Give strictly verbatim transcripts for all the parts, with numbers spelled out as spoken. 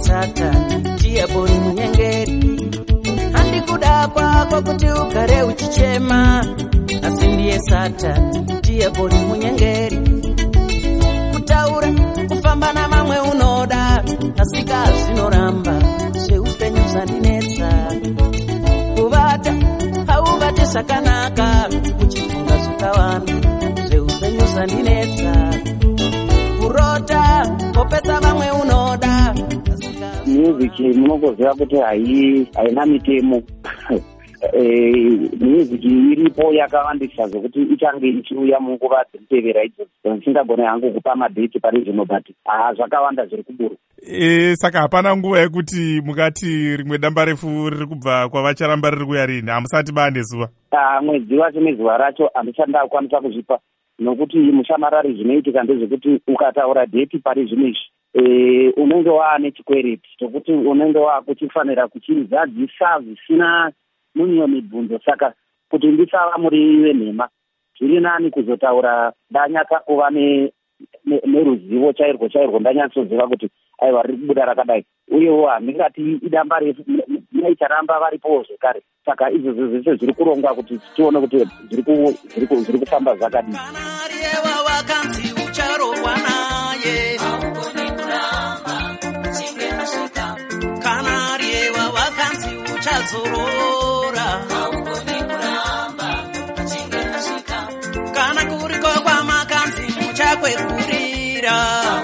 Satani ndiye bori munyengeri. Handikuda kwako kuti ugare uchichema, asi ndiye Satani ndiye bori munyengeri. Kutaura kufamba namamwe unoda, asi zvinoramba zveupenyu zvandinetsa. Kuvata hauvati zvakanaka, uchifunga zvakawanda zveupenyu zvandinetsa. Kurota kopesa vamwe unoda. Music munokuziva kuti hai haina mitemo. Music iripo yakawandisa zvokuti ichange ichiuya munguva dzekutevera idzo zvisingagone hangu kupa madheti pari zvino, but haa zvakawanda zviri kuburu. E, saka hapana nguva yekuti mukati rimwe damba refu riri kubva kwavacharamba riri kuya rini, hamusati baa nezuva? Mwedzi wacho nezuva racho handisati ndakwanisa kuzvipa, nokuti mushamarari zvinoitika ndezvekuti ukataura dheti pari zvino izvi E, unenge waane chikwereti chokuti unenge waakuchifanira kuchizadzisa zvisina munyo mibvunzo. Saka kuti ndisava muri venhema, zviri nani kuzotaura ndanyatsa kuva neruzivo chairwo chairwo, ndanyatsoziva kuti aiwa riri kubuda rakadai, uyewo handingati idamba refu, naicharamba varipowo zvekare. Saka izvozvo zvese zviri kurongwa kuti tione kuti zviri kufamba zvakadii. Zorora kana kuriko kwa makanzi muchakwekurira,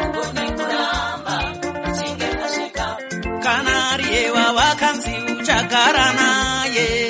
kana riyewa wakanzi uchagara naye.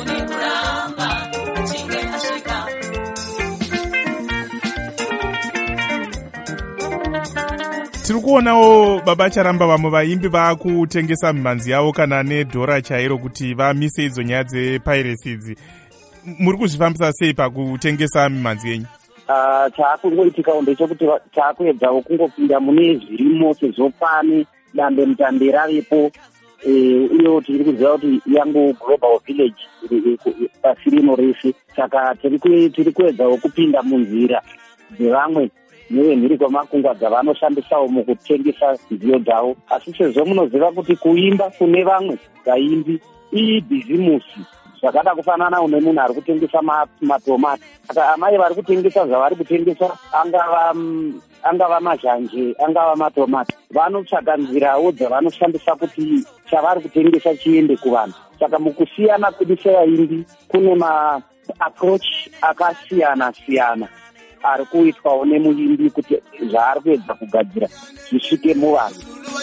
Tiri kuonawo baba Charamba vamwe vaimbi vaakutengesa mimhanzi yavo kana nedhora chairo kuti vamise idzo nyaya dzepiracy idzi. Muri kuzvifambisa sei pakutengesa mimhanzi yenyu? Uh, chaakungoitikawo ndechekuti chaakuedzawo kungopinda mune zvirimo sezvopane dambe mutambe ravepo, uyewo tiri kuziva kuti yangu global village pasi rino rese. Saka tiri kuedzawo kupinda munzira dzevamwe newe mhiri kwemakungwa dzavanoshandisawo mukutengesa nziyo dzavo. Asi sezvo munoziva kuti kuimba kune vamwe vaimbi ibhizimusi zvakada kufanana une munhu ari kutengesa matomati. Saka amai vari kutengesa zvavari kutengesa, angava angava mazhanje, angava matomati, vanotsvaka nzirawo dzavanoshandisa kuti chavari kutengesa chiende kuvanhu. Saka mukusiyana kwedu sevaimbi kune maapproach akasiyana siyana ari kuitwawo nemuimbi kuti zvaari kuedza kugadzira zvisvike muvanhu.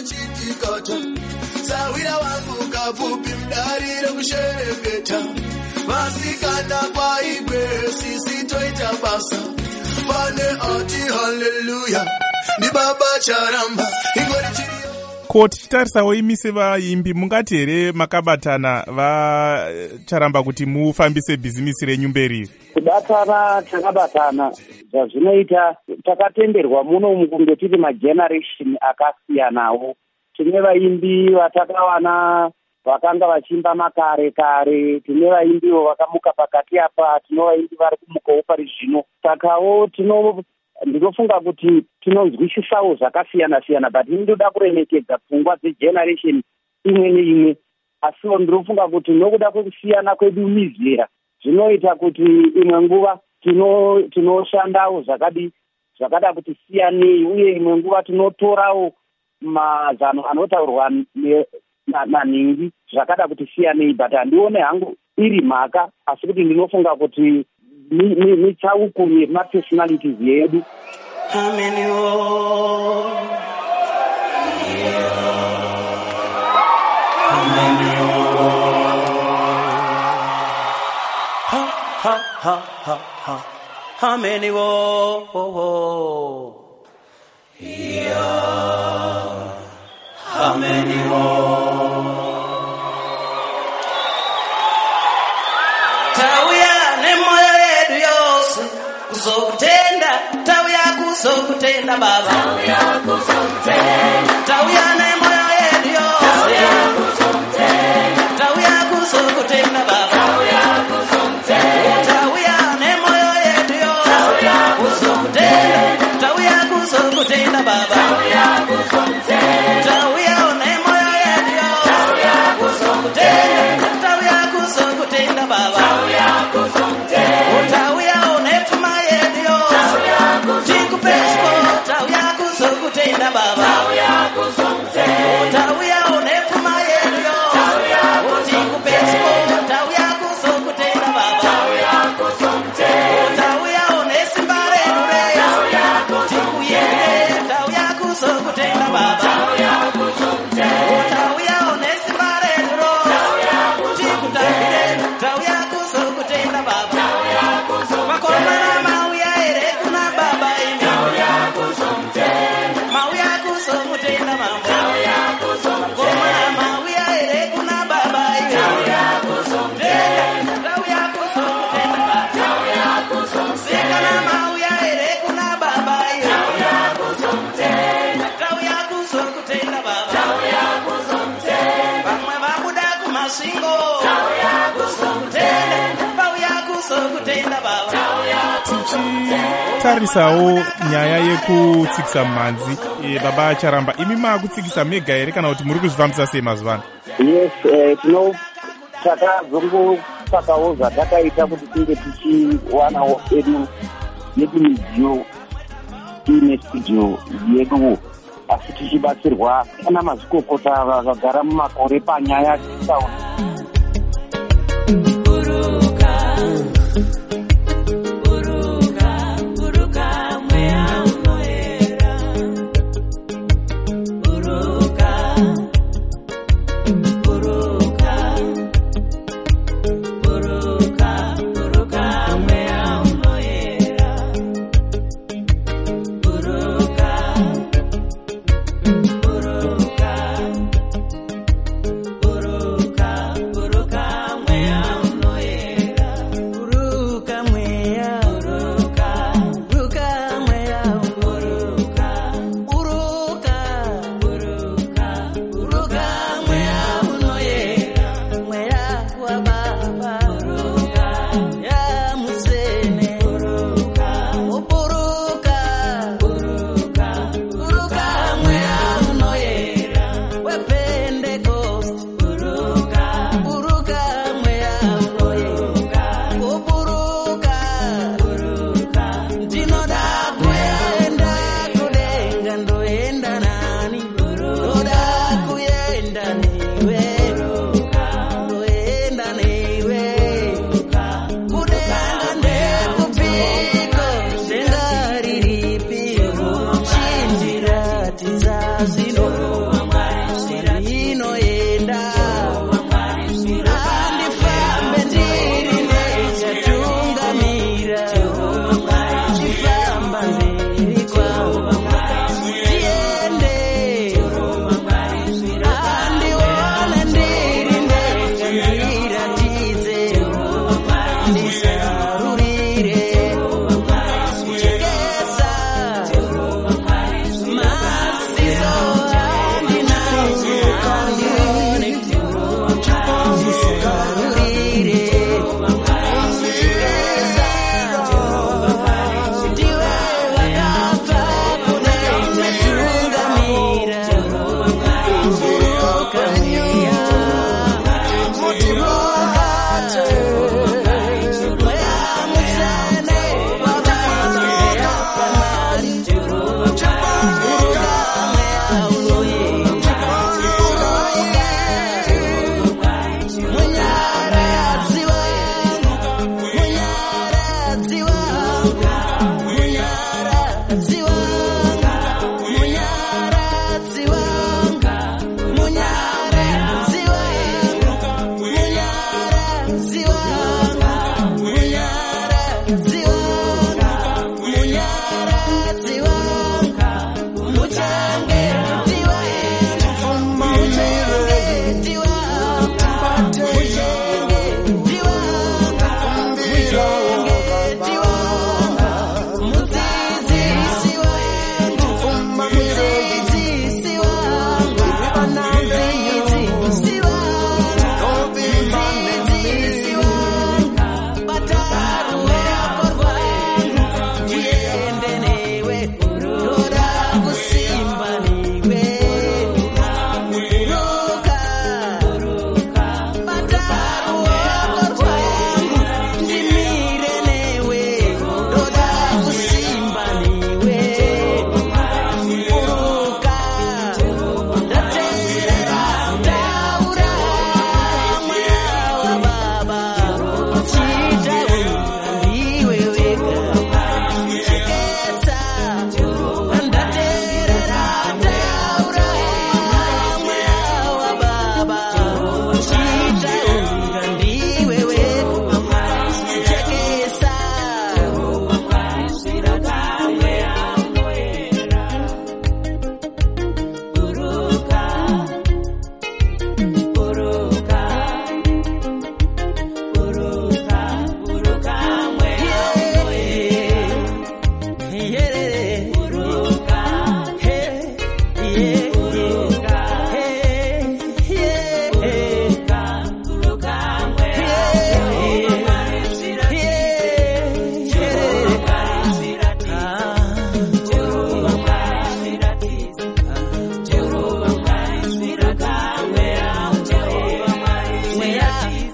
Sawira wangu kafupi mdarire kushereketa, vasikana kwaigwe sisi toita basa, pane ati haleluya ni baba Charamba ingori chiriyo. Ko tichitarisawo imi sevaimbi mungati here makabatana vaCharamba kuti mufambise bhizimisi renyu mberi? Kubatana takabatana, zvazvinoita takatenderwa muno mukunge tiri mageneration akasiyanawo. Tine vaimbi vatakawana vakanga vachiimba makare kare, tine vaimbiwo vakamuka pakati apa, tine vaimbi vari kumukawo pari zvino. Sakawo tino ndinofunga kuti tinonzwisisawo zvakasiyana siyana, but ndinoda kuremekedza pfungwa dzegeneration imwe neimwe. Asiwo ndinofunga kuti nokuda kwekusiyana kwedu mizera zvinoita kuti imwe nguva tinoshandawo zvakadi zvakada kuti siyanei, uye imwe nguva tinotorawo mazano anotaurwa nanhingi zvakada kuti siyanei, but handione hangu iri mhaka, asi kuti ndinofunga kuti mitsauko yemapersonalities yedu. Ha ha ha ha, how many wo yeah, how many wo tauya nemoyo yedu yose kuzokutenda, tauya kuzokutenda baba, tauya kuzokutenda, tauya nemoyo yedu yose, tauya kuzokutenda, tauya kuzokutenda baba, tauya kuzokutenda, tauya nemoyo yedu yose, tauya kuzokutenda, tauya kuzokutenda baba, tauya kuzokutenda, tauya nemoyo tichitarisawo nyaya yekutsikisa mumhanzi, e, baba Charamba, imi maakutsikisa mega here kana kuti muri kuzvifambisa sei mazuva ano? Yes, eh, tino takazongotsvakawo zvatakaita kuti tinge tichiwanawo edu yedu midziyo ine studio yedu, asi tichibatsirwa kana mazvikokota vakagara mumakore panyaya dzitsaona. Buruka, buruka, mweya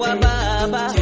baba